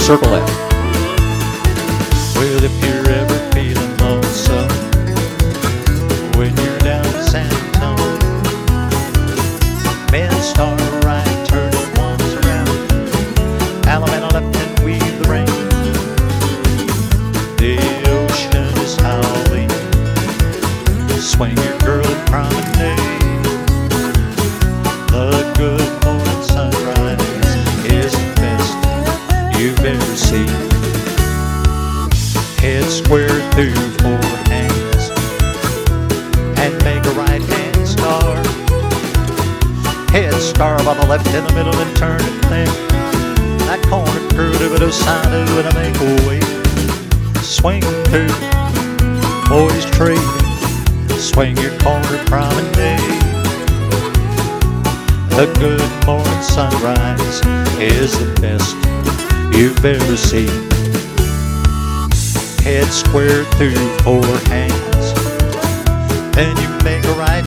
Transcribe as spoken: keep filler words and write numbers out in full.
circle that. Well, if you're ever feeling lonesome when you're down in San Antonio, Mid-Star right, turn it once around, Alabama left and weave the rain. The ocean is howling, swing your girl at promenade. The good morning sunrise is the best you've ever seen. Head square through four hands and make a right hand star. Head scarf on the left, in the middle, and turn it left. That corner curve to the side of it, and make a way. Swing through, boys trading. Swing your corner promenade. The good morning sunrise is the best you've ever seen. Head square through four hands, then you make a right